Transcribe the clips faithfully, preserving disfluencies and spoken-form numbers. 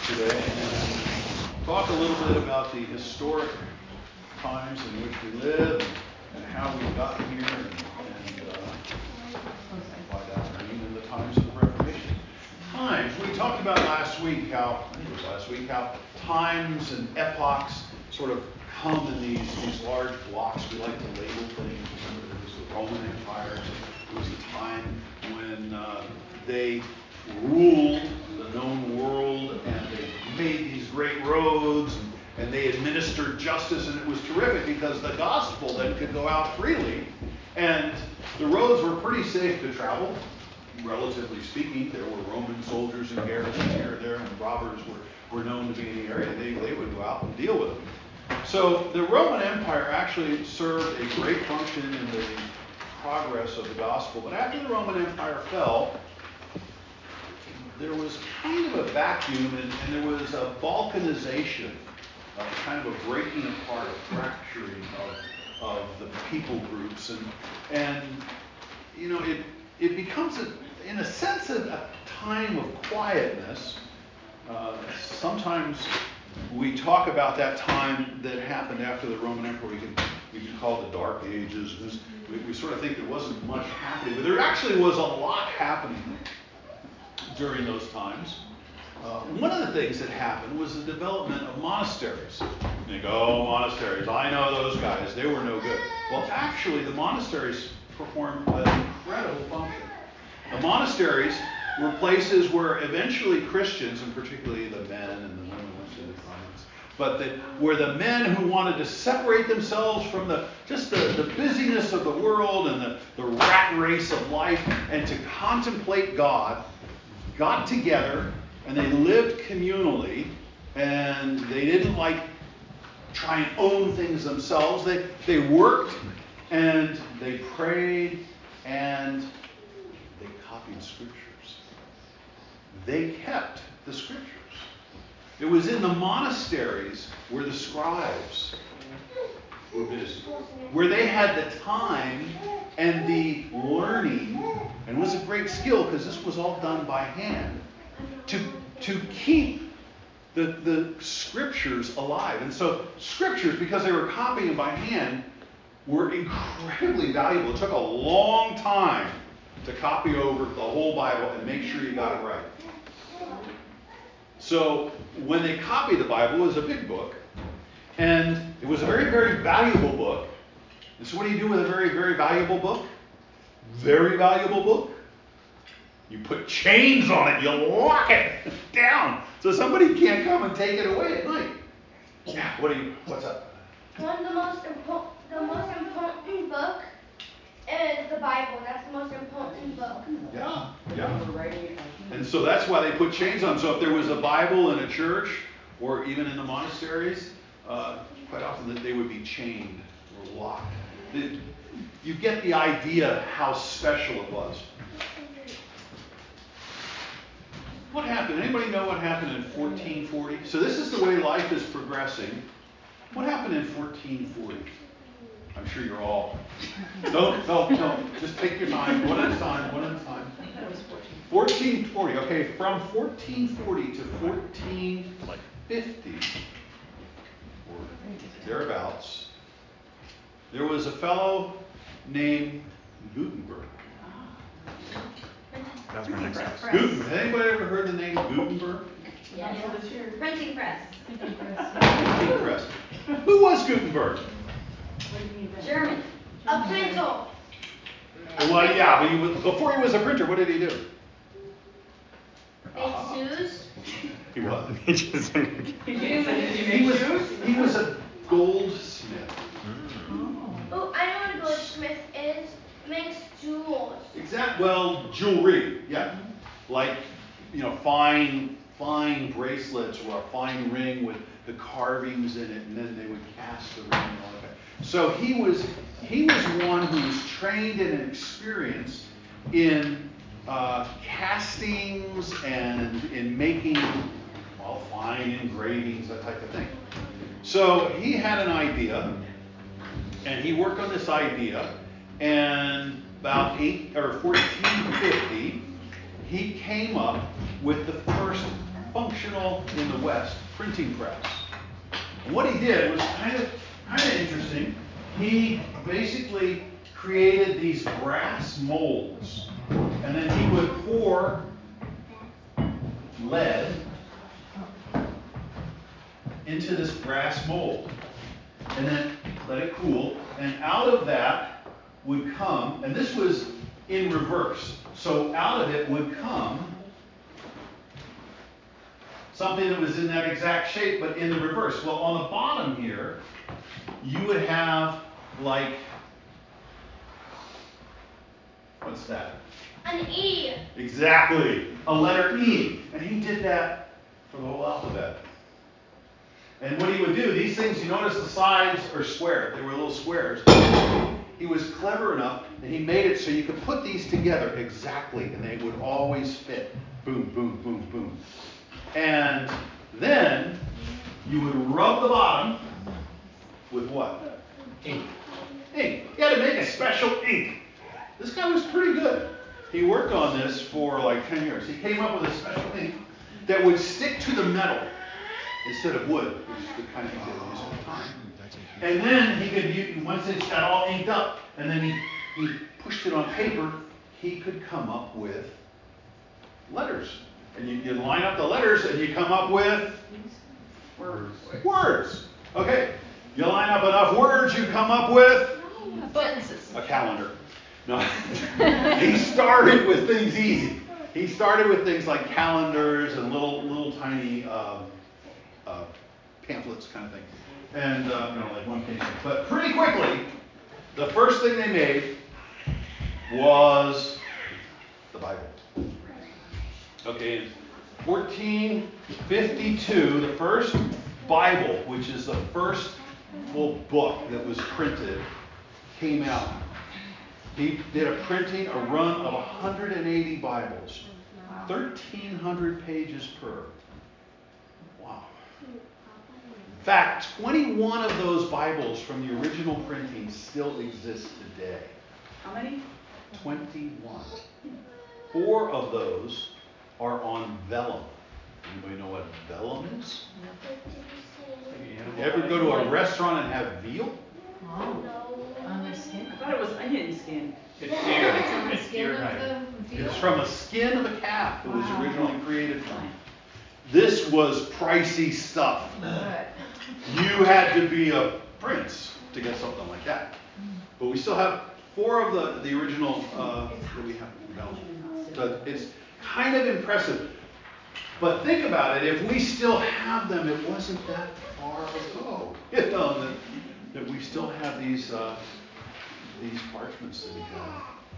today and talk a little bit about the historic times in which we live and how we've gotten here and, and uh, by that I mean in the times of the Reformation. Times, we talked about last week how, I think it was last week, how times and epochs sort of come in these, these large blocks. We like to label things. Remember, there was the Roman Empire. It was the time when uh, they ruled the known world and they made these great roads and, and they administered justice, and it was terrific because the gospel then could go out freely and the roads were pretty safe to travel. Relatively speaking, there were Roman soldiers and garrisons here and there, and robbers were, were known to be in the area. They, they would go out and deal with them. So the Roman Empire actually served a great function in the progress of the gospel. But after the Roman Empire fell, there was kind of a vacuum, and, and there was a balkanization, uh, kind of a breaking apart, a fracturing of, of the people groups. And, and you know, it, it becomes, a, in a sense, a, a time of quietness. Uh, sometimes we talk about that time that happened after the Roman Empire. We can, we can call it the Dark Ages. We, we sort of think there wasn't much happening, but there actually was a lot happening during those times. Uh, one of the things that happened was the development of monasteries. You go, oh, monasteries, I know those guys, they were no good. Well, actually, the monasteries performed an incredible function. The monasteries were places where eventually Christians, and particularly the men and the women went to the convents, but the, where the men who wanted to separate themselves from the just the, the busyness of the world and the, the rat race of life and to contemplate God, got together and they lived communally, and they didn't like try and own things themselves. They they worked and they prayed and they copied scriptures. They kept the scriptures. It was in the monasteries where the scribes were busy, where they had the time and the learning, and it was a great skill because this was all done by hand, to, to keep the, the scriptures alive. And so scriptures, because they were copying by hand, were incredibly valuable. It took a long time to copy over the whole Bible and make sure you got it right. So when they copied the Bible, it was a big book, and it was a very, very valuable book. And so what do you do with a very, very valuable book? Very valuable book? You put chains on it, you lock it down so somebody can't come and take it away at night. Yeah, what are you, what's up? One of the most important, the most important book is the Bible. That's the most important book. Yeah, yeah. And so that's why they put chains on. So if there was a Bible in a church or even in the monasteries, uh, quite often that they would be chained or locked. The, you get the idea how special it was. What happened? Anybody know what happened in fourteen forty? So this is the way life is progressing. What happened in fourteen forty? I'm sure you're all. No, no, no. Just take your time. One at a time. One at a time. fourteen forty. Okay, from fourteen forty to fourteen fifty, or thereabouts, there was a fellow named Gutenberg. That's my next question. Gutenberg. Has anybody ever heard the name Gutenberg? Yes. Printing press. Printing press. Who was Gutenberg? German. A printer. Well, yeah, but he was, before he was a printer, what did he do? Make shoes. He was. He just- He was, he was a goldsmith. Oh, I know what a goldsmith is. It makes jewels. Exactly. Well, jewelry, yeah, like you know, fine, fine bracelets or a fine ring with the carvings in it, and then they would cast the ring and all that. So he was, he was one who was trained and experienced in uh, castings and in making, well, fine engravings, that type of thing. So he had an idea, and he worked on this idea, and about eight or fourteen fifty, he came up with the first functional in the West printing press. And what he did was kind of kind of interesting. He basically created these brass molds, and then he would pour lead into this brass mold, and then let it cool, and out of that would come, and this was in reverse, so out of it would come something that was in that exact shape, but in the reverse. Well, on the bottom here, you would have like, what's that? An E. Exactly, a letter E. And he did that for the whole alphabet. And what he would do, these things, you notice the sides are square. They were little squares. He was clever enough that he made it so you could put these together exactly, and they would always fit. Boom, boom, boom, boom. And then you would rub the bottom with what? Ink. Ink. You had to make a special ink. This guy was pretty good. He worked on this for like ten years. He came up with a special ink that would stick to the metal instead of wood, which is the kind of ink they would use at the time. And then he could use, once it got all inked up, and then he, he pushed it on paper, he could come up with letters. And you, you line up the letters and you come up with words. Words. Okay. You line up enough words, you come up with Sentences. a calendar. No. He started with things easy. He started with things like calendars and little little tiny um, uh, pamphlets kind of thing. And uh, you know, like one page. But pretty quickly, the first thing they made was the Bible. Okay, in fourteen fifty-two, the first Bible, which is the first full book that was printed, came out. He did a printing, a run of one hundred eighty Bibles, thirteen hundred pages per. Wow. In fact, twenty-one of those Bibles from the original printing still exist today. How many? twenty-one. Four of those are on vellum. Anybody know what vellum is? You ever go to a restaurant and have veal? Oh, on the skin? I thought it was onion skin. It's deer. It's on the It's skin deer of hide. the veal? It's from a skin of a calf it was Wow. originally created from. This was pricey stuff. Good. You had to be a prince to get something like that. But we still have four of the, the original uh, that we have in vellum. So it's kind of impressive. But think about it, if we still have them, it wasn't that far ago. You know, that, that we still have these uh, these parchments that we have.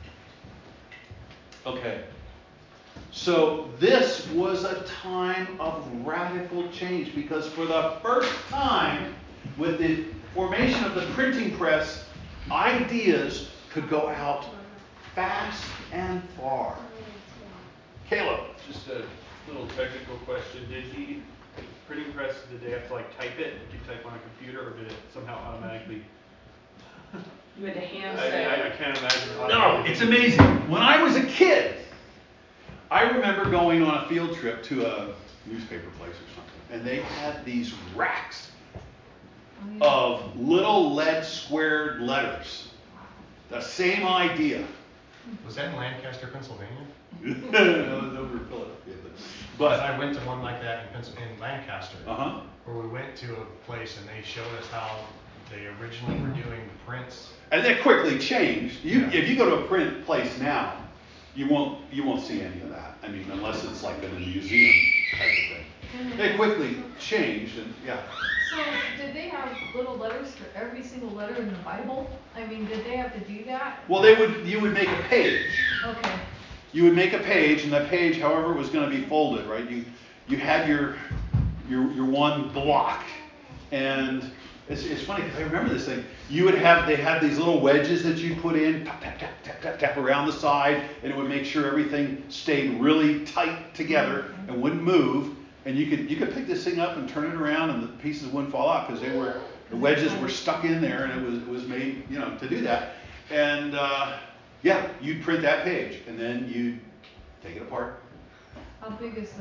Okay. So this was a time of radical change because for the first time, with the formation of the printing press, ideas could go out fast and far. Caleb. Just a little technical question. Did he, the printing press, did they have to like type it? Did you type on a computer or did it somehow automatically? You had to hand I, say. I, I can't imagine. No, it's amazing. When I was a kid, I remember going on a field trip to a newspaper place or something, and they had these racks of little lead squared letters. The same idea. Was that in Lancaster, Pennsylvania? No, it was over in Philadelphia. But But, I went to one like that in, Pens- in Lancaster, uh-huh. where we went to a place and they showed us how they originally were doing the prints. And that quickly changed. You, Yeah. if you go to a print place now, you won't you won't see any of that. I mean, unless it's like in a museum type of thing. They quickly changed, and yeah. So did they have little letters for every single letter in the Bible? I mean, did they have to do that? Well, they would you would make a page. Okay. You would make a page, and that page, however it was going to be folded, right? You you had your your your one block, and it's it's funny because I remember this thing. You would have they had these little wedges that you put in, tap tap tap tap tap tap around the side, and it would make sure everything stayed really tight together and wouldn't move. And you could you could pick this thing up and turn it around, and the pieces wouldn't fall out because they were the wedges were stuck in there, and it was it was made you know to do that. And uh, yeah, you'd print that page, and then you'd take it apart. How big is the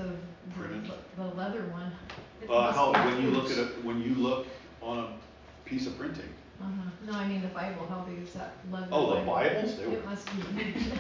Printed? The, the leather one. It Uh, must how, be when you look at huge. it, when you look on a piece of printing. Uh-huh. No, I mean the Bible, how big is that leather? Oh, the Bible? Bibles? They were. It must be huge.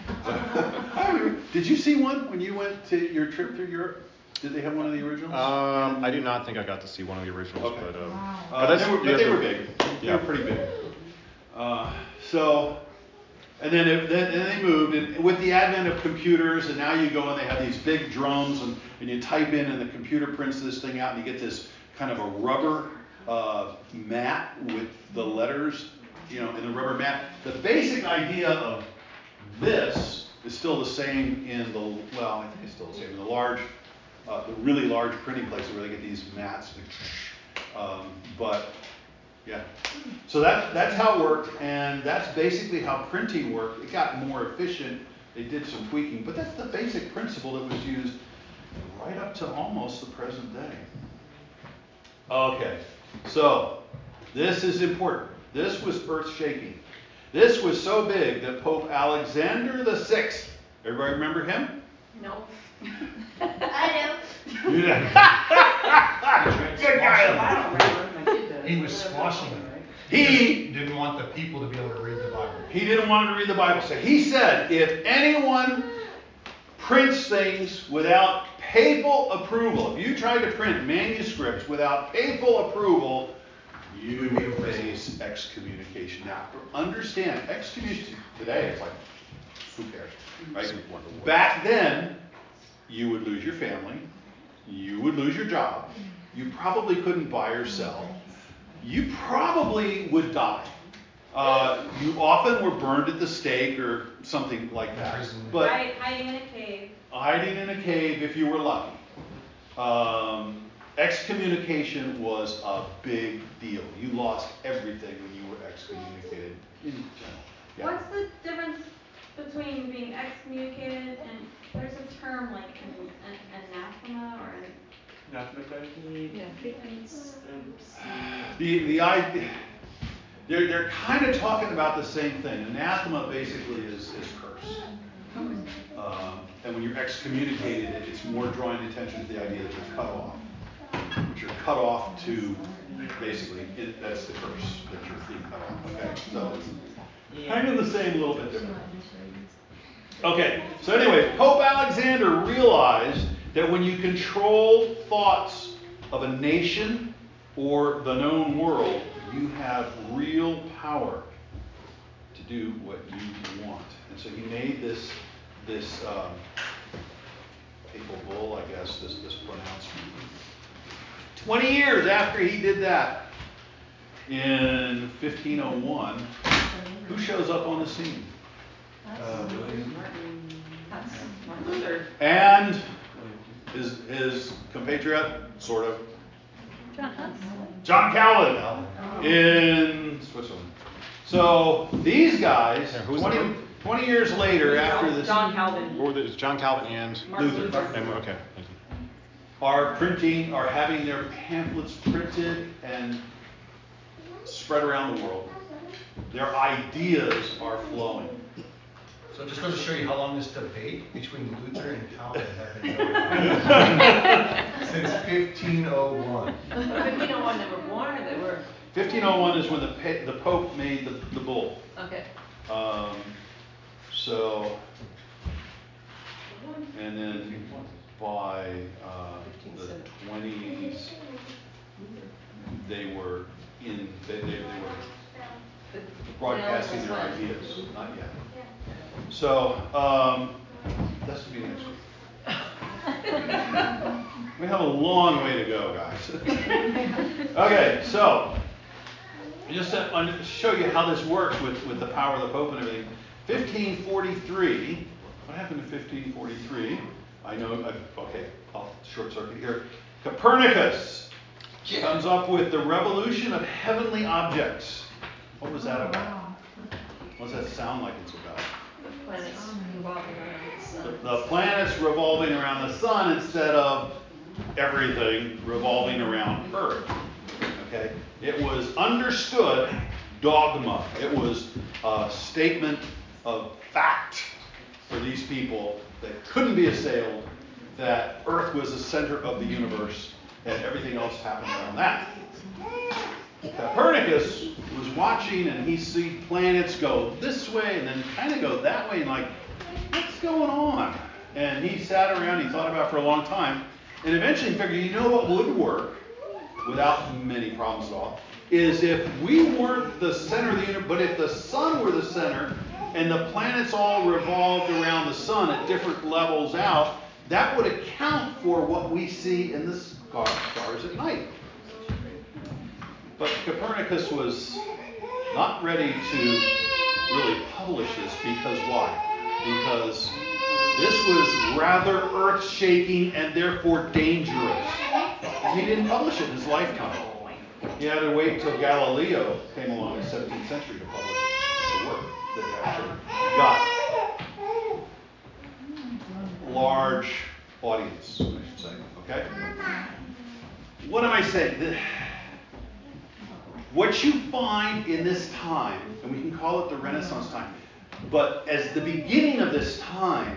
I remember- Did you see one when you went to your trip through Europe? Did they have one of the originals? Um, I do not think I got to see one of the originals, Okay. but, um, Wow. Uh, that's- they were, you but they have were to- big. They yeah. were pretty big. Uh, so, and then, it, then, then they moved, and with the advent of computers, and now you go and they have these big drums, and, and you type in, and the computer prints this thing out, and you get this kind of a rubber uh, mat with the letters, you know, in the rubber mat. The basic idea of this is still the same in the, well, I think it's still the same in the large, uh, the really large printing places where they get these mats. Um, but yeah, so that that's how it worked, and that's basically how printing worked. It got more efficient. They did some tweaking, but that's the basic principle that was used right up to almost the present day. Okay, so this is important. This was earth-shaking. This was so big that Pope Alexander the Sixth, everybody remember him? No. I do. You know. Good guy. I don't remember, my kid does. He was squashing it. He Didn't want the people to be able to read the Bible. He didn't want him to read the Bible. So he said, if anyone prints things without papal approval, if you tried to print manuscripts without papal approval, you would face excommunication. Now, understand, excommunication today is like, who cares, right? Back then, you would lose your family, you would lose your job, you probably couldn't buy or sell, you probably would die. Uh, you often were burned at the stake or something like that. But Hide, hiding in a cave. hiding in a cave if you were lucky. Um, excommunication was a big deal. You lost everything when you were excommunicated in general. Yeah. What's the difference between being excommunicated and there's a term like an, an anathema or an Mathematized? yeah. The the idea, they're they're kind of talking about the same thing. Anathema basically is is curse. Um, and when you're excommunicated, it, it's more drawing attention to the idea that you're cut off. That you're cut off to basically it, that's the curse that you're being cut off. Okay, so it's kind of the same, a little bit different. Okay, so anyway, Pope Alexander realized that when you control thoughts of a nation or the known world, you have real power to do what you want. And so he made this this um, papal bull, I guess, this this pronouncement. Twenty years after he did that, in fifteen oh one, who shows up on the scene? Uh, Martin Luther. And his his compatriot, sort of, John Calvin, in Switzerland. So these guys, Yeah, who's twenty, the- twenty years later, after this, John Calvin. What were the, it's John Calvin and, Martin Luther. Luther. and okay, thank you. are printing, are having their pamphlets printed and spread around the world. Their ideas are flowing. So just goes to show you how long this debate between Luther and Calvin has been going on. Since fifteen oh one. fifteen oh one they were born or they were? fifteen oh one is when the pa- the Pope made the, the bull. Okay. Um, so, and then by uh, the twenties, they were in, they, they, they were broadcasting their ideas. Not yet. So, um, that's to be next week. We have a long way to go, guys. Okay, so, just to un- show you how this works with, with the power of the Pope and everything. fifteen forty-three, what happened in fifteen forty-three? I know, I, okay, I'll short circuit here. Copernicus comes up with the revolution of heavenly objects. What was that about? What does that sound like it's about? The planets revolving around the sun. The, the planets revolving around the sun instead of everything revolving around Earth. Okay? It was understood dogma. It was a statement of fact for these people that couldn't be assailed, that Earth was the center of the universe and everything else happened around that. Copernicus was watching and he see planets go this way and then kind of go that way and like, what's going on? And he sat around, he thought about it for a long time, and eventually figured, you know what would work without many problems at all, is if we weren't the center of the universe, but if the sun were the center and the planets all revolved around the sun at different levels out, that would account for what we see in the stars at night. But Copernicus was not ready to really publish this because why? Because this was rather earth-shaking and therefore dangerous. He didn't publish it in his lifetime. He had to wait till Galileo came along in the seventeenth century to publish the work that actually got large audience, I should say. Okay? What am I saying? What you find in this time, and we can call it the Renaissance time, but as the beginning of this time,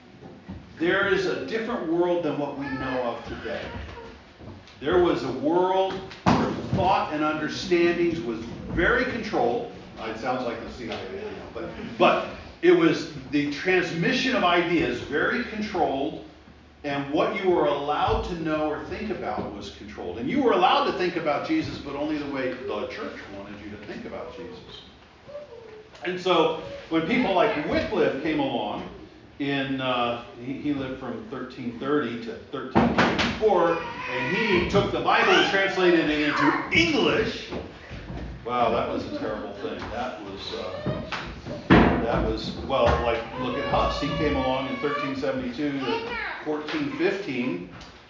there is a different world than what we know of today. There was a world where thought and understandings was very controlled. Uh, it sounds like the C I A, you know, but, but it was the transmission of ideas very controlled, and what you were allowed to know or think about was controlled. And you were allowed to think about Jesus, but only the way the church wanted you to think about Jesus. And so when people like Wycliffe came along, in uh, he, he lived from thirteen thirty to thirteen eighty-four, and he took the Bible and translated it into English. Wow, that was a terrible thing. That was uh, that was well, like look at Huss. He came along in thirteen seventy-two to fourteen fifteen,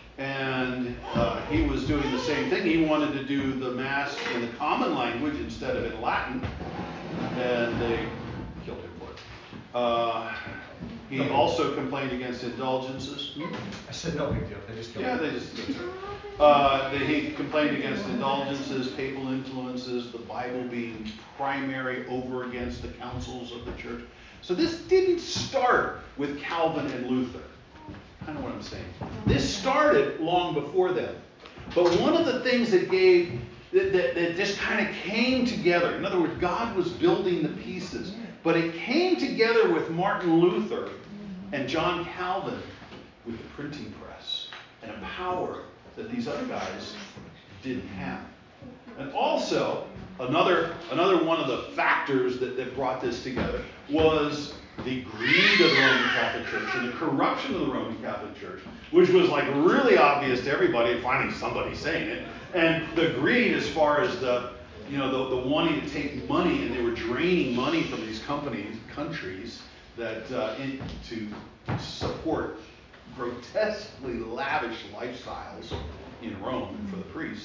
and uh, he was doing the same thing. He wanted to do the Mass in the common language instead of in Latin, and they killed him for it. Uh, He also complained against indulgences. Hmm? I said no big deal. They just killed Yeah, me. they just. Uh, they, he complained against indulgences, papal influences, the Bible being primary over against the councils of the church. So this didn't start with Calvin and Luther. Kind of what I'm saying. This started long before them. But one of the things that gave that, that, that just kind of came together. In other words, God was building the pieces. But it came together with Martin Luther and John Calvin with the printing press and a power that these other guys didn't have. And also, another another one of the factors that, that brought this together was the greed of the Roman Catholic Church and the corruption of the Roman Catholic Church, which was like really obvious to everybody, and finally somebody saying it. And the greed as far as the You know, the, the wanting to take money, and they were draining money from these companies, countries, that uh, in, to support grotesquely lavish lifestyles in Rome for the priests.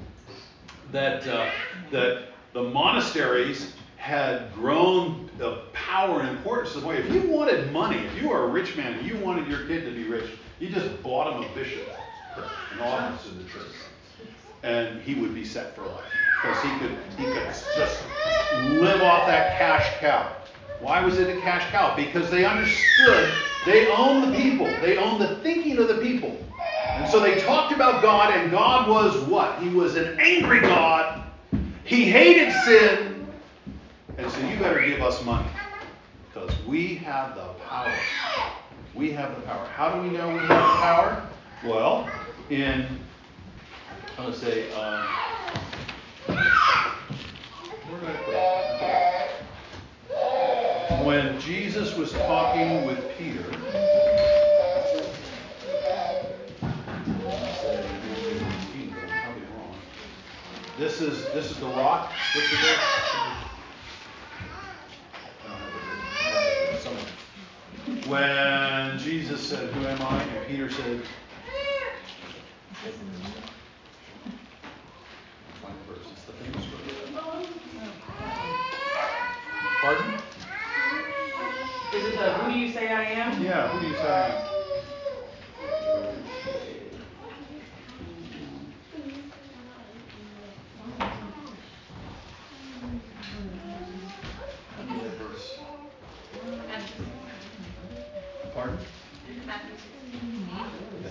That uh, that the monasteries had grown of power and importance to the point if you wanted money, if you were a rich man and you wanted your kid to be rich, you just bought him a bishop, an office in the church, and he would be set for life. Because he could he could just live off that cash cow. Why was it a cash cow? Because they understood they owned the people. They owned the thinking of the people. And so they talked about God, and God was what? He was an angry God. He hated sin. And so you better give us money. Because we have the power. We have the power. How do we know we have the power? Well, in, I'm going to say, um, where did I put it? When Jesus was talking with Peter, this is this is the rock. What's it there? When Jesus said, "Who am I?" and Peter said, "Find the verse. It's the famous verse." Pardon? Is it the who do you say I am? Yeah, who do you say I am? Give me that verse. Pardon?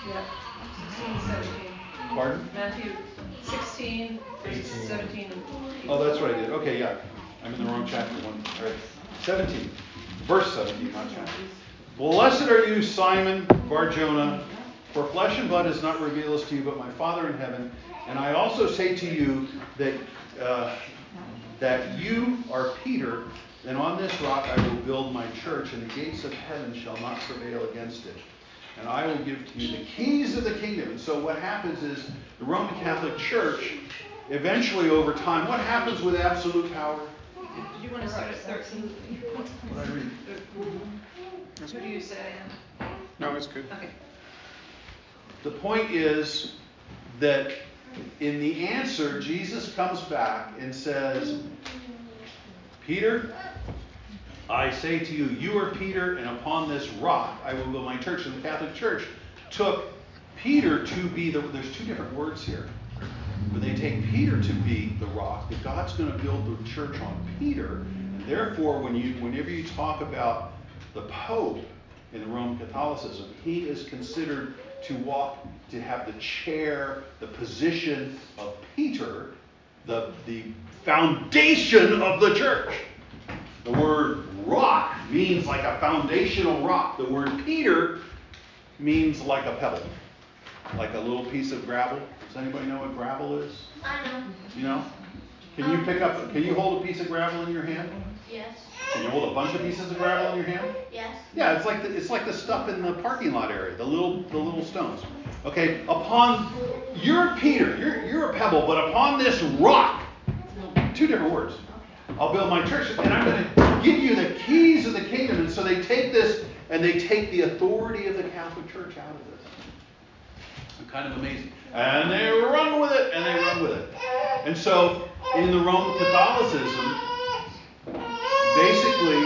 Yep, sixteen, seventeen. Pardon? Matthew sixteen, verses eighteen. seventeen and eighteen. Oh, that's what I did. Okay, yeah. I'm in the wrong chapter. One. All right. seventeen. Verse seventeen, not chapter. Blessed are you, Simon Bar-Jonah, for flesh and blood has not revealed this to you, but my Father in heaven. And I also say to you that uh, that you are Peter, and on this rock I will build my church, and the gates of heaven shall not prevail against it. And I will give to you the keys of the kingdom. And so what happens is the Roman Catholic Church, eventually over time, what happens with absolute power? Did you want to start at thirteen? What I read? Who do you say I am? No, it's good. Okay. The point is that in the answer, Jesus comes back and says, Peter, I say to you, you are Peter, and upon this rock I will build my church. And the Catholic Church took Peter to be the, there's two different words here. But they take Peter to be the rock, that God's going to build the church on Peter. And therefore, when you, whenever you talk about the Pope in the Roman Catholicism, he is considered to walk, to have the chair, the position of Peter, the, the foundation of the church. The word rock means like a foundational rock. The word Peter means like a pebble, like a little piece of gravel. Does anybody know what gravel is? I know. You know? Can you pick up, can you hold a piece of gravel in your hand? Yes. Can you hold a bunch of pieces of gravel in your hand? Yes. Yeah, it's like the, it's like the stuff in the parking lot area, the little the little stones. Okay, upon you're Peter, you're you're a pebble, but upon this rock, two different words. I'll build my church, and I'm going to give you the keys of the kingdom. And so they take this and they take the authority of the Catholic Church out of this. It's kind of amazing. And they run with it, and they run with it. And so in the Roman Catholicism, basically,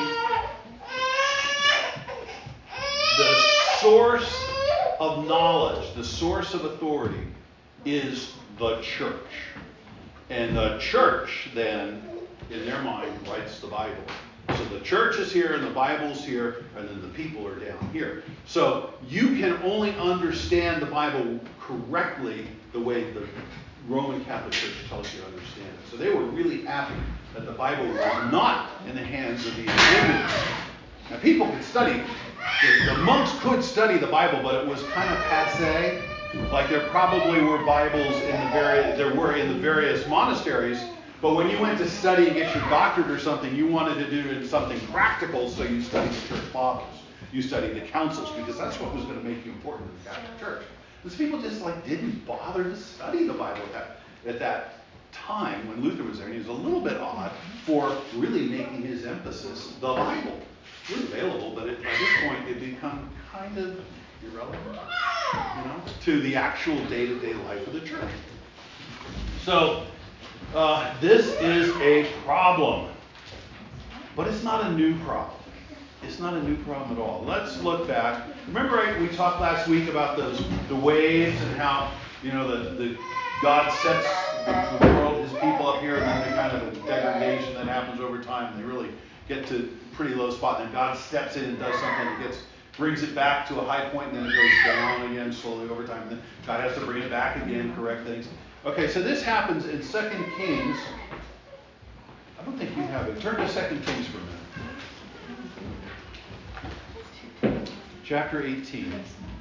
the source of knowledge, the source of authority, is the church. And the church, then, in their mind, writes the Bible. So the church is here, and the Bible's here, and then the people are down here. So you can only understand the Bible correctly the way the Roman Catholic Church tells you to understand it. So they were really happy that the Bible was not in the hands of these ignorants. Now people could study, the, the monks could study the Bible, but it was kind of passé. Like there probably were Bibles in the various, there were in the various monasteries, but when you went to study and get your doctorate or something, you wanted to do something practical, so you studied the church fathers. You studied the councils, because that's what was going to make you important in the Catholic Church. These people just like didn't bother to study the Bible at that, at that time when Luther was there. And he was a little bit odd for really making his emphasis the Bible. It was available, but it, by this point it become kind of irrelevant, you know, to the actual day-to-day life of the church. So uh, this is a problem, but it's not a new problem. It's not a new problem at all. Let's look back. Remember, I, we talked last week about those the waves and how, you know, the, the God sets the, the world, his people up here, and then the kind of the degradation that happens over time, and they really get to a pretty low spot. And then God steps in and does something that gets brings it back to a high point, and then it goes down again slowly over time. And then God has to bring it back again, correct things. Okay, so this happens in Second Kings. I don't think you have it. Turn to Second Kings for a minute. Chapter eighteen.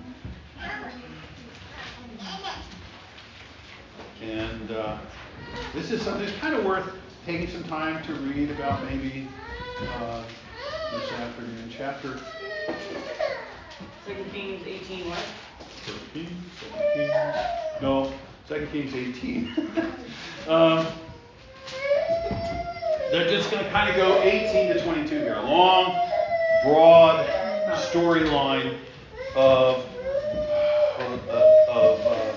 And uh, this is something that's kind of worth taking some time to read about maybe uh, this afternoon. Chapter Second Kings eighteen, what? First Kings, Second Kings. No, Second Kings eighteen. um, they're just going to kind of go eighteen to twenty-two here. A long, broad storyline of of, of uh,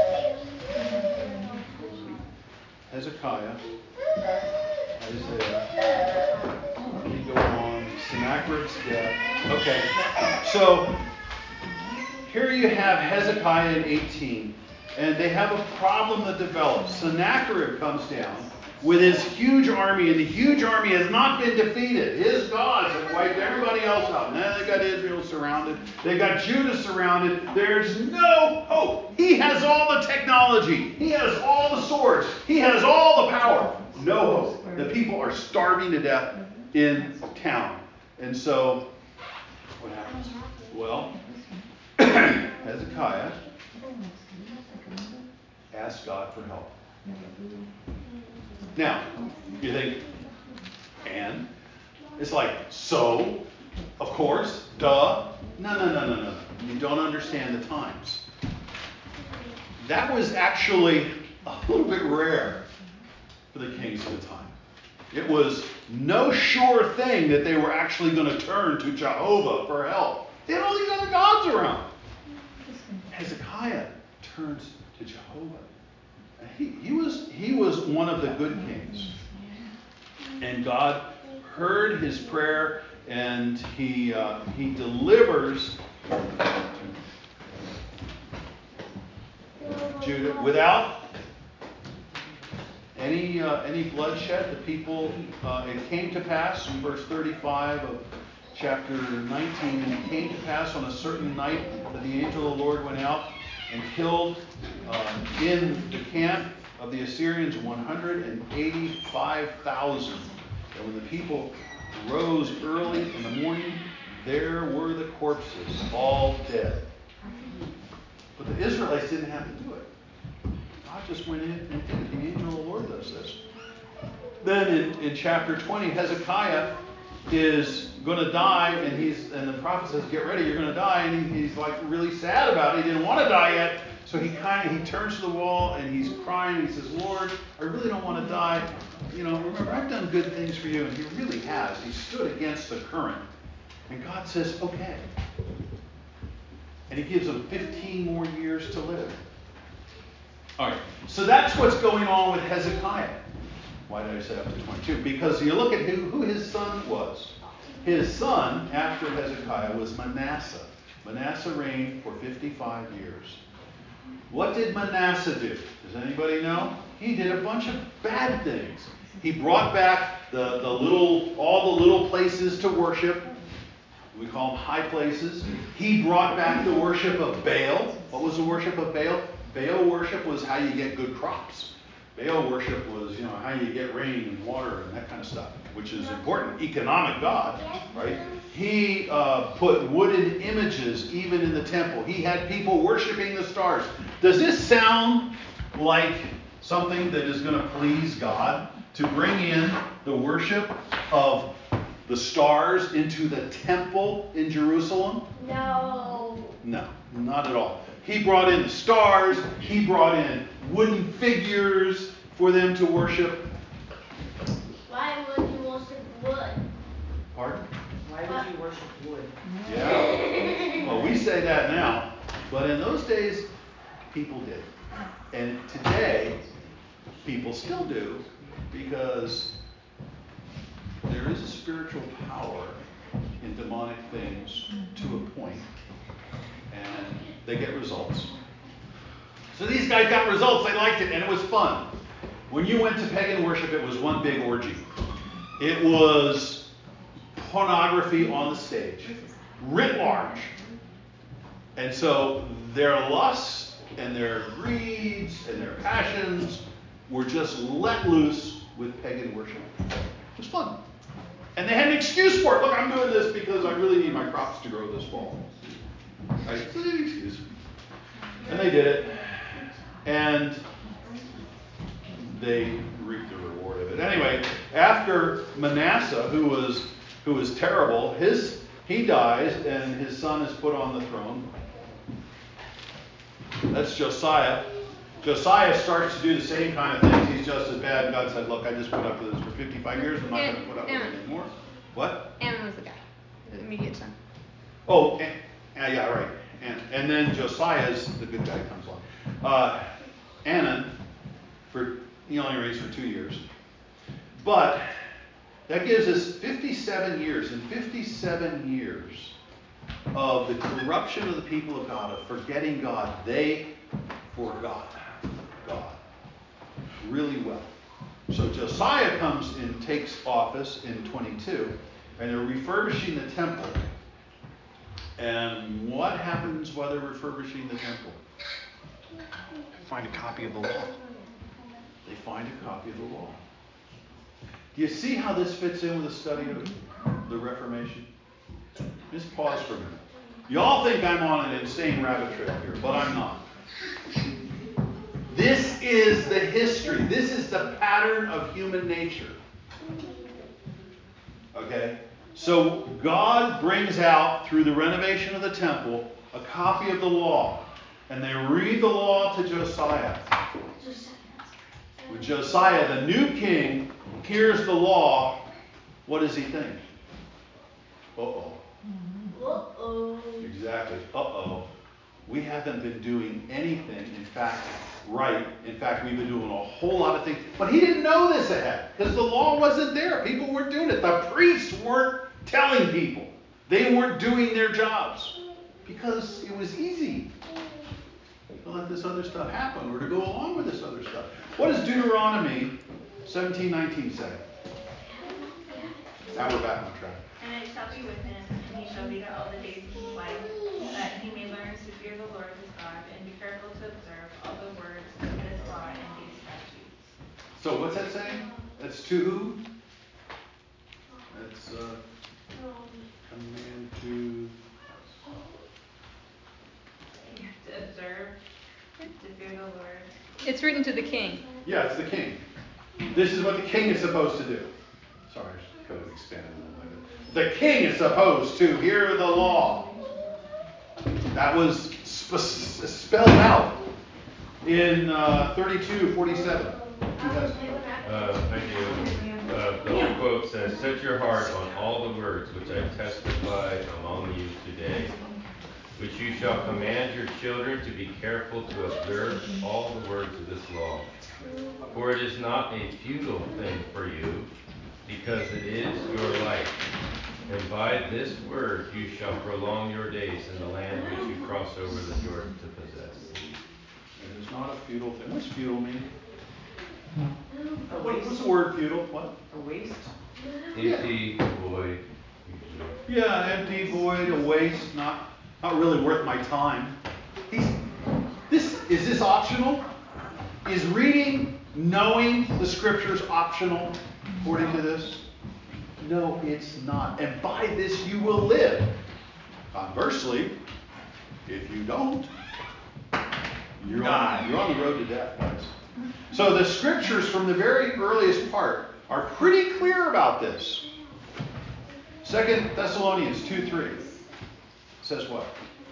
Hezekiah, Isaiah. Let me go on. Sennacherib's death. Okay, so here you have Hezekiah in eighteen, and they have a problem that develops. Sennacherib comes down with his huge army, and the huge army has not been defeated. His gods have wiped everybody else out. Now they've got Israel surrounded. They've got Judah surrounded. There's no has all the technology. He has all the swords. He has all the power. No hope. The people are starving to death in town. And so, what happens? Well, Hezekiah asked God for help. Now, you think, and? It's like, so? Of course? Duh? No, no, no, no, no. You don't understand the times. That was actually a little bit rare for the kings of the time. It was no sure thing that they were actually going to turn to Jehovah for help. They had all these other gods around. Hezekiah turns to Jehovah. He, he was he was one of the good kings. And God heard his prayer, and he uh, he delivers Judah without any uh, any bloodshed. The people, uh, it came to pass in verse thirty-five of chapter nineteen, and it came to pass on a certain night that the angel of the Lord went out and killed uh, in the camp of the Assyrians one hundred eighty-five thousand. And when the people rose early in the morning, there were the corpses, all dead. But the Israelites didn't have to do it. God just went in and did it. The angel of the Lord does this. Then in, in chapter twenty, Hezekiah is going to die, and he's and the prophet says, "Get ready, you're going to die." And he, he's like really sad about it. He didn't want to die yet, so he kind of he turns to the wall and he's crying. He says, "Lord, I really don't want to die. You know, remember, I've done good things for you." And he really has. He stood against the current, and God says, "Okay." And he gives him fifteen more years to live. All right, so that's what's going on with Hezekiah. Why did I say up to twenty-two? Because you look at who, who his son was. His son, after Hezekiah, was Manasseh. Manasseh reigned for fifty-five years. What did Manasseh do? Does anybody know? He did a bunch of bad things. He brought back the, the little, all the little places to worship. We call them high places. He brought back the worship of Baal. What was the worship of Baal? Baal worship was how you get good crops. Baal worship was, you know, how you get rain and water and that kind of stuff, which is important. Economic God, right? He uh, put wooden images even in the temple. He had people worshiping the stars. Does this sound like something that is going to please God? To bring in the worship of the stars into the temple in Jerusalem? No. No, not at all. He brought in the stars. He brought in wooden figures for them to worship. Why would you worship wood? Pardon? Why would you worship wood? Yeah. Well, we say that now, but in those days, people did. And today, people still do, because there is a spiritual power in demonic things to a point, and they get results. So these guys got results. They liked it, and it was fun. When you went to pagan worship, it was one big orgy. It was pornography on the stage, writ large. And so their lusts and their greeds and their passions were just let loose with pagan worship. It was fun. And they had an excuse for it. Look, I'm doing this because I really need my crops to grow this fall. Right? So they had an excuse. And they did it. And they reaped the reward of it. Anyway, after Manasseh, who was who was terrible, his he dies and his son is put on the throne. That's Josiah. Josiah starts to do the same kind of things. He's just as bad. God said, "Look, I just put up with this for fifty-five years. I'm not going to put up with it anymore." What? Ammon was the guy, the immediate son. Oh, and, uh, yeah, right. And and then Josiah's the good guy comes along. Uh, Anan, for he only reigns for two years, but that gives us fifty-seven years. In fifty-seven years of the corruption of the people of God, of forgetting God, they forgot God really well. So Josiah comes and takes office in twenty-two, and they're refurbishing the temple. And what happens while they're refurbishing the temple? find a copy of the law. They find a copy of the law. Do you see how this fits in with the study of the Reformation? Just pause for a minute. Y'all think I'm on an insane rabbit trail here, but I'm not. This is the history. This is the pattern of human nature. Okay? So God brings out, through the renovation of the temple, a copy of the law. And they read the law to Josiah. When Josiah, the new king, hears the law, what does he think? Uh-oh. Uh-oh. Exactly. Uh-oh. We haven't been doing anything, in fact, right. In fact, we've been doing a whole lot of things. But he didn't know this ahead, because the law wasn't there. People weren't doing it. The priests weren't telling people. They weren't doing their jobs, because it was easy to let this other stuff happen, or to go along with this other stuff. What does Deuteronomy seventeen nineteen say? Now we're back on track. And it shall be with him, and he shall lead it all the days of his life, that he may learn to fear the Lord his God, and be careful to observe all the words of this law and these statutes. So what's that saying? That's to who? That's uh, command to... To observe, to fear the Lord. It's written to the king. Yeah, it's the king. This is what the king is supposed to do. Sorry, I could have expanded a little bit. The king is supposed to hear the law. That was sp- spelled out in uh, thirty-two forty-seven. Uh, I do. Uh, the old quote says, "Set your heart on all the words which I testify among you today, which you shall command your children to be careful to observe all the words of this law. For it is not a futile thing for you, because it is your life. And by this word you shall prolong your days in the land which you cross over the Jordan to possess." It is not a futile thing. What's futile mean? A What, waste. what's the word futile? What? A waste. Empty, void, usually. Yeah, an empty, void, a waste, not not really worth my time. He's, this is this optional? Is reading, knowing the scriptures optional according to this? No, it's not. And by this you will live. Conversely, if you don't, you're on, you're on the road to death, guys. So the scriptures from the very earliest part are pretty clear about this. Second Thessalonians two three says what?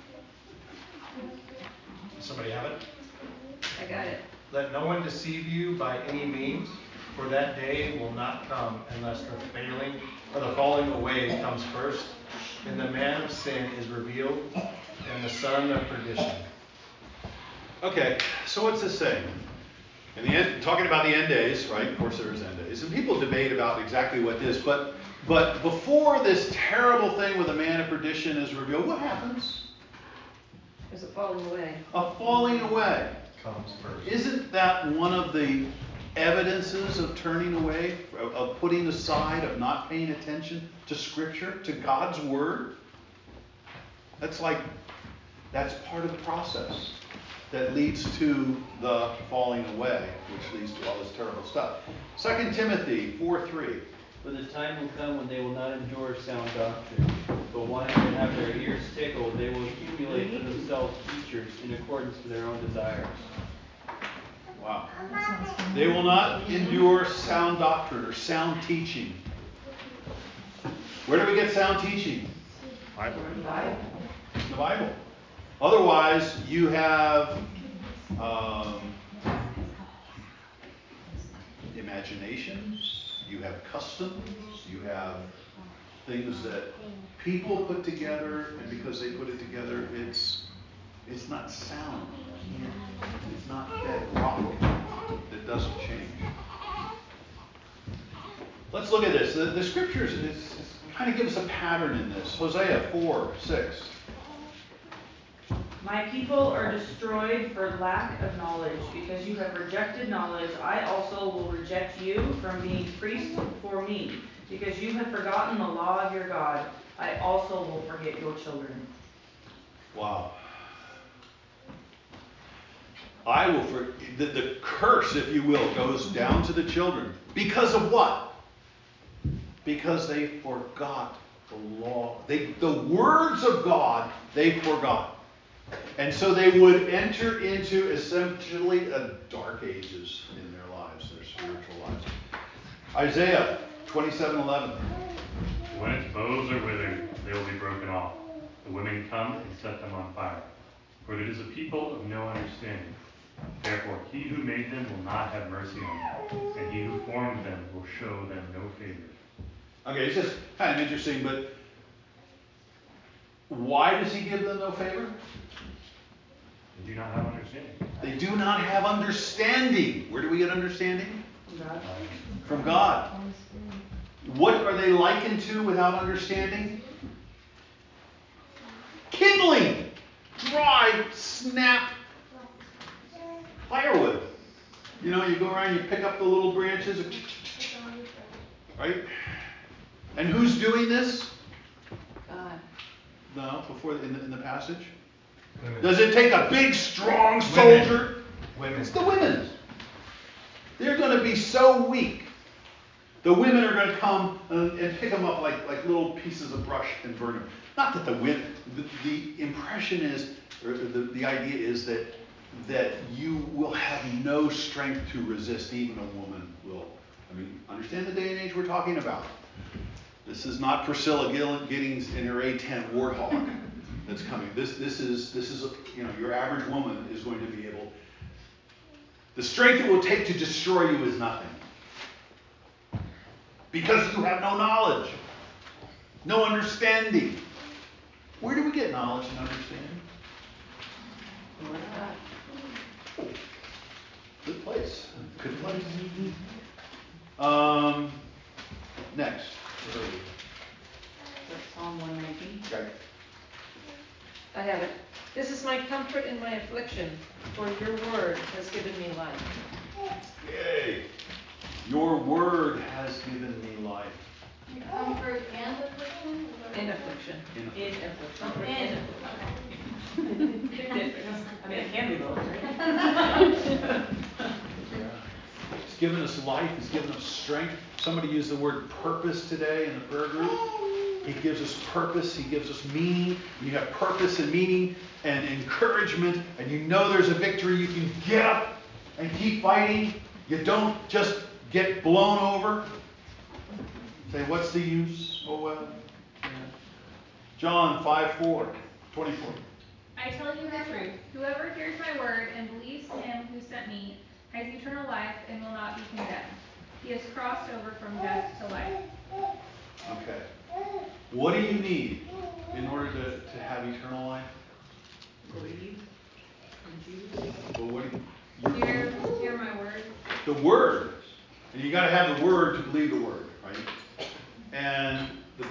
Somebody have it? I got it. Let no one deceive you by any means, for that day will not come unless the failing or the falling away comes first, and the man of sin is revealed, and the son of perdition. Okay, so what's this saying? In the end, talking about the end days, right? Of course, there is end days, and people debate about exactly what this. But but before this terrible thing with the man of perdition is revealed, what happens? There's a falling away. A falling away. Comes first. Isn't that one of the evidences of turning away, of, of putting aside, of not paying attention to Scripture, to God's Word? That's like, that's part of the process that leads to the falling away, which leads to all this terrible stuff. Second Timothy four three. For the time will come when they will not endure sound doctrine, but wanting to have their ears tickled, they will accumulate for themselves teachers in accordance with their own desires. Wow. They will not endure sound doctrine or sound teaching. Where do we get sound teaching? Bible. The Bible. Otherwise, you have um, imaginations, you have customs, you have things that people put together, and because they put it together, it's it's not sound. It's not bedrock that doesn't change. Let's look at this. The, the scriptures is, is kind of give us a pattern in this. Hosea four six. My people are destroyed for lack of knowledge. Because you have rejected knowledge, I also will reject you from being priests for me. Because you have forgotten the law of your God, I also will forget your children. Wow. I will for the, the curse, if you will, goes down to the children. Because of what? Because they forgot the law. They, the words of God, they forgot. And so they would enter into essentially a dark ages in their lives, their spiritual lives. Isaiah twenty-seven eleven. When its boughs are withered, they will be broken off. The women come and set them on fire. For it is a people of no understanding. Therefore, he who made them will not have mercy on them, and he who formed them will show them no favor. Okay, it's just kind of interesting, but why does he give them no favor? They do not have understanding. They do not have understanding. Where do we get understanding? God. From God. What are they likened to without understanding? Kindling. Dry, snap firewood. You know, you go around, you pick up the little branches, right? And who's doing this? God. No, before in the, in the passage. Women. Does it take a big, strong soldier? Women. It's the women. They're going to be so weak. The women are going to come and, and pick them up like, like little pieces of brush and burn them. Not that the women, the, the impression is, or the, the idea is that that you will have no strength to resist, even a woman will. I mean, understand the day and age we're talking about. This is not Priscilla Giddings in her A ten Warthog that's coming. This this is this is a, you know, your average woman is going to be able. The strength it will take to destroy you is nothing. Because you have no knowledge, no understanding. Where do we get knowledge and understanding? Good place. Good place. Um, next. Where are we? That's Psalm one nineteen. Okay. I have it. This is my comfort in my affliction, for your word has given me life. Yay. Your word has given me life. Comfort and affliction? In affliction. In In affliction. affliction. And, Big difference. I mean, it can be both, right? Yeah. He's given us life. He's given us strength. Somebody used the word purpose today in the prayer group. He gives us purpose. He gives us meaning. You have purpose and meaning and encouragement, and you know there's a victory. You can get up and keep fighting. You don't just get blown over. Say, what's the use? Oh, well. Yeah. John five four, twenty-four. I tell you the truth, whoever hears my word and believes him who sent me has eternal life and will not be condemned. He has crossed over from death to life. Okay. What do you need in order to, to have eternal life? Believe in Jesus. Well, what do you, Hear, hear my word. the word. And you got to have the word to believe the word, right? And the,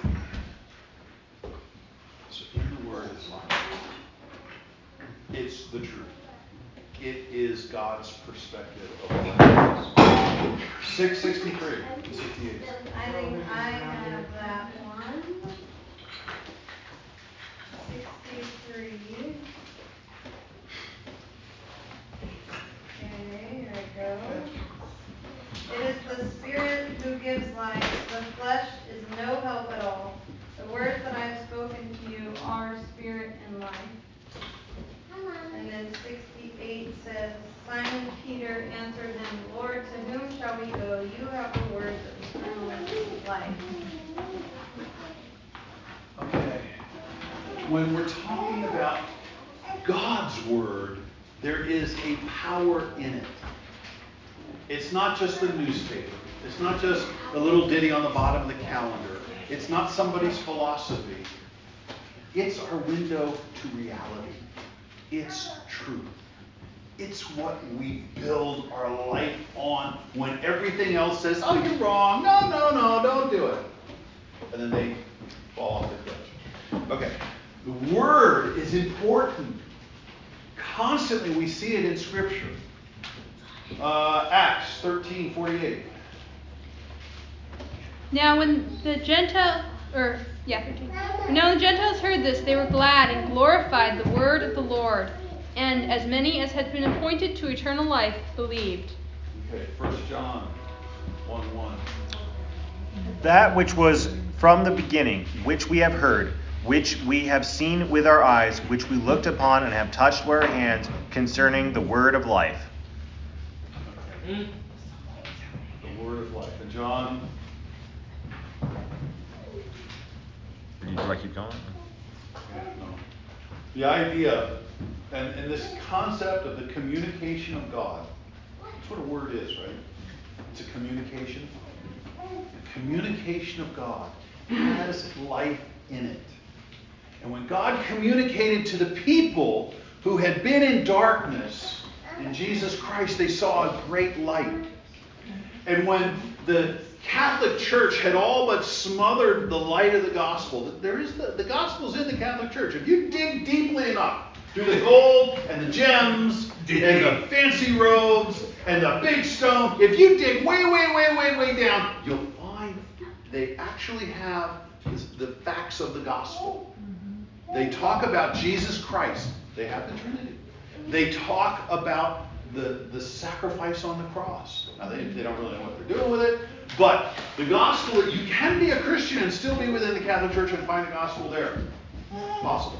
so in the word is life. It's the truth. It is God's perspective of life. six sixty-three and sixty-eight. I think I have that one. sixty-three. Okay, here I go. It is the Spirit who gives life. The flesh is no help at all. The words that I have spoken to you are spirit and life. And then sixty-eight says, Simon Peter answered him, Lord, to whom shall we go? You have the words of eternal life. Okay. When we're talking about God's word, there is a power in it. It's not just the newspaper. It's not just a little ditty on the bottom of the calendar. It's not somebody's philosophy. It's our window to reality. It's truth. It's what we build our life on when everything else says, oh, you're wrong. No, no, no, don't do it. And then they fall off the cliff. Okay. The word is important. Constantly we see it in Scripture. Uh, Acts thirteen forty-eight. Now when the Gentile, or yeah, thirteen. Now when the Gentiles heard this, they were glad and glorified the word of the Lord. and as many as had been appointed to eternal life believed. Okay, First John one one. That which was from the beginning, which we have heard, which we have seen with our eyes, which we looked upon and have touched with our hands, concerning the word of life. Okay. The word of life. And John. Do I keep going? Yeah, no. The idea and, and this concept of the communication of God. That's what a word is, right? It's a communication. The communication of God has life in it. And when God communicated to the people who had been in darkness, in Jesus Christ, they saw a great light. And when the Catholic Church had all but smothered the light of the gospel, there is the, the gospel's in the Catholic Church. If you dig deeply enough through the gold and the gems and the fancy robes and the big stone, if you dig way, way, way, way, way down, you'll find they actually have the facts of the gospel. They talk about Jesus Christ. They have the Trinity. They talk about the, the sacrifice on the cross. Now, they, they don't really know what they're doing with it, but the gospel, you can be a Christian and still be within the Catholic Church and find the gospel there. Possible.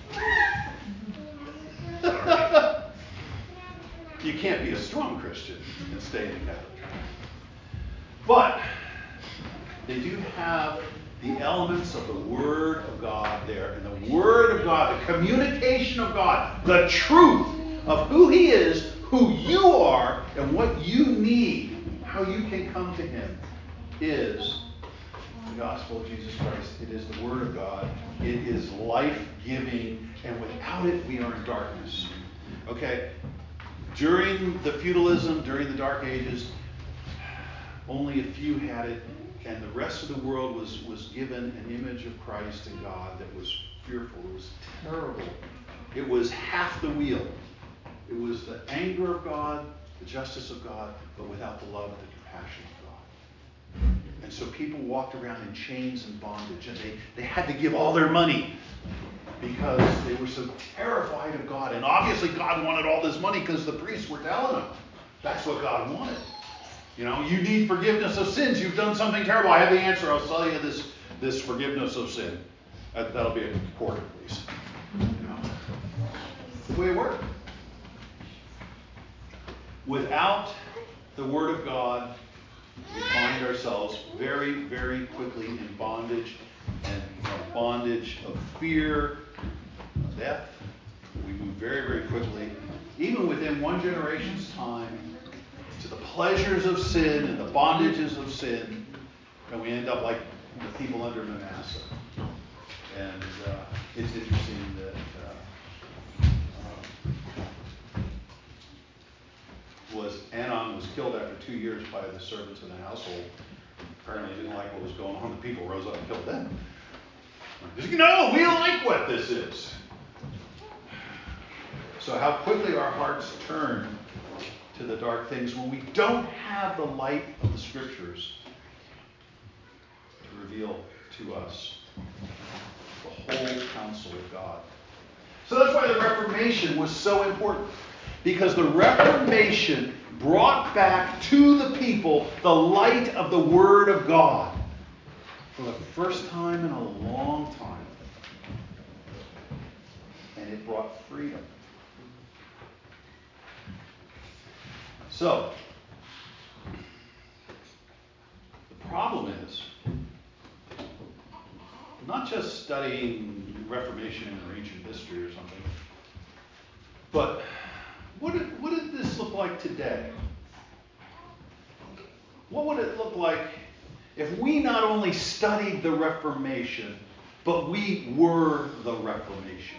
You can't be a strong Christian and stay in the Catholic Church. But they do have the elements of the Word of God there. And the Word of God, the communication of God, the truth of who He is, who you are, and what you need, how you can come to Him, is the gospel of Jesus Christ. It is the Word of God. It is life-giving, and without it, we are in darkness. Okay? During the feudalism, during the Dark Ages, only a few had it, and the rest of the world was, was given an image of Christ and God that was fearful. It was terrible. It was half the wheel. It was the anger of God, the justice of God, but without the love and the compassion of God. And so people walked around in chains and bondage, and they, they had to give all their money because they were so terrified of God. And obviously God wanted all this money because the priests were telling them that's what God wanted. You know, you need forgiveness of sins. You've done something terrible. I have the answer. I'll sell you this, this forgiveness of sin. That, that'll be a quarter, please. You know, it's the way it worked. Without the Word of God, we find ourselves very, very quickly in bondage, and from bondage of fear, of death. We move very, very quickly, even within one generation's time, to the pleasures of sin and the bondages of sin, and we end up like the people under Manasseh. And uh, it's interesting that uh, uh, was Anon was killed after two years by the servants in the household. Apparently didn't like what was going on. The people rose up and killed them. Like, no, we don't like what this is. So how quickly our hearts turn to the dark things when we don't have the light of the Scriptures to reveal to us the whole counsel of God. So that's why the Reformation was so important. Because the Reformation brought back to the people the light of the Word of God for the first time in a long time. And it brought freedom. So, the problem is not just studying Reformation or ancient history or something, but what did, what did this look like today? What would it look like if we not only studied the Reformation, but we were the Reformation?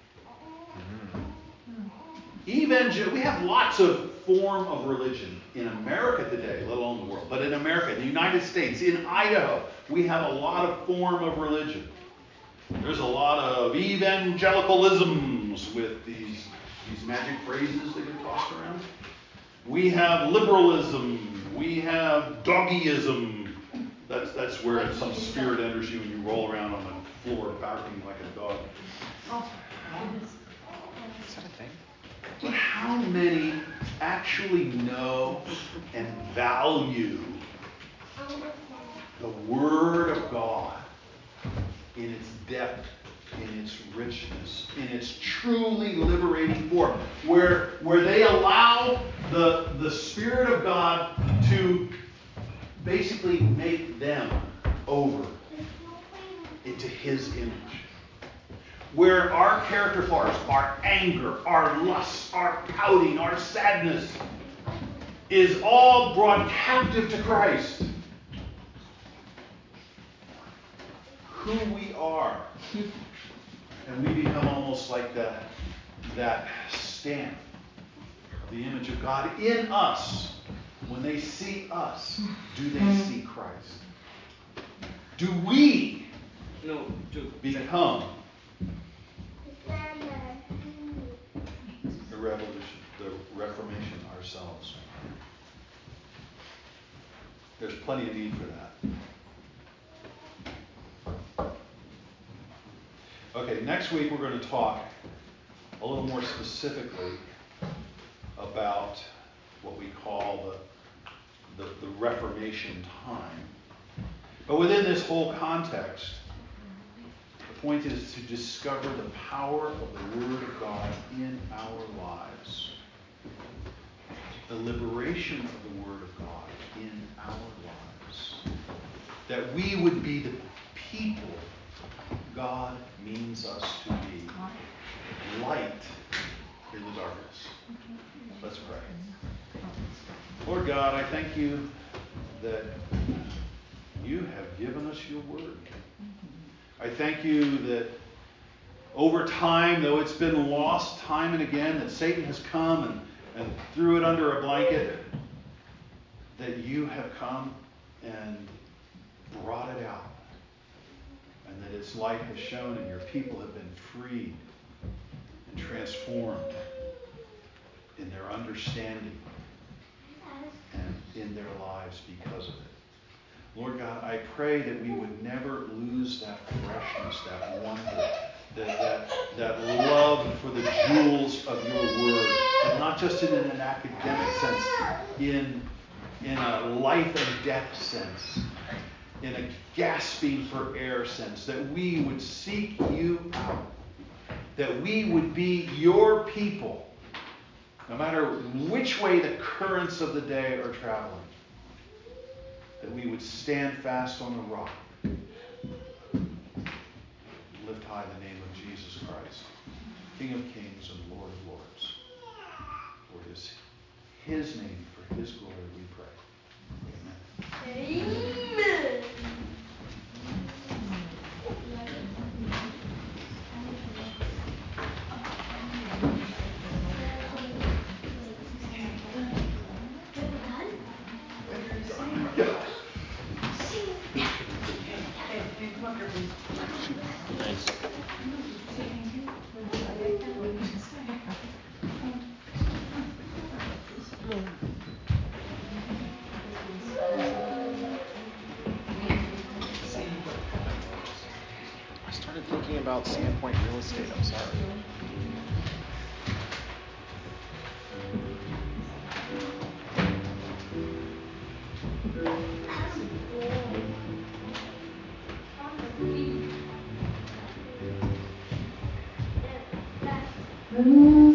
Evangel- we have lots of form of religion in America today, let alone the world. But in America, in the United States, in Idaho, we have a lot of form of religion. There's a lot of evangelicalisms with these, these magic phrases that get tossed around. We have liberalism. We have doggyism. That's, that's where some spirit enters you and you roll around on the floor barking like a dog. Is that a thing? But how many actually know and value the Word of God in its depth, in its richness, in its truly liberating form, where, where they allow the, the Spirit of God to basically make them over into His image. Where our character flaws, our anger, our lust, our pouting, our sadness, is all brought captive to Christ. Who we are. And we become almost like that, that stamp of the image of God in us. When they see us, do they see Christ? Do we No, to become the revolution, the Reformation ourselves? There's plenty of need for that. Okay, next week we're going to talk a little more specifically about what we call the, the, the Reformation time. But within this whole context, the point is to discover the power of the Word of God in our lives. The liberation of the Word of God in our lives. That we would be the people God means us to be. Light in the darkness. Let's pray. Lord God, I thank you that you have given us your word. I thank you that over time, though it's been lost time and again, that Satan has come and, and threw it under a blanket, that you have come and brought it out. And that its light has shone and your people have been freed and transformed in their understanding and in their lives because of it. Lord God, I pray that we would never lose that freshness, that wonder, that, that, that love for the jewels of your word, but not just in an academic sense, in, in a life and death sense, in a gasping for air sense, that we would seek you out, that we would be your people, no matter which way the currents of the day are traveling, that we would stand fast on the rock, lift high the name of Jesus Christ, King of kings and Lord of lords. For it is his name, for his glory we pray. Amen. Amen. I started thinking about Sandpoint real estate. I'm sorry. Mm.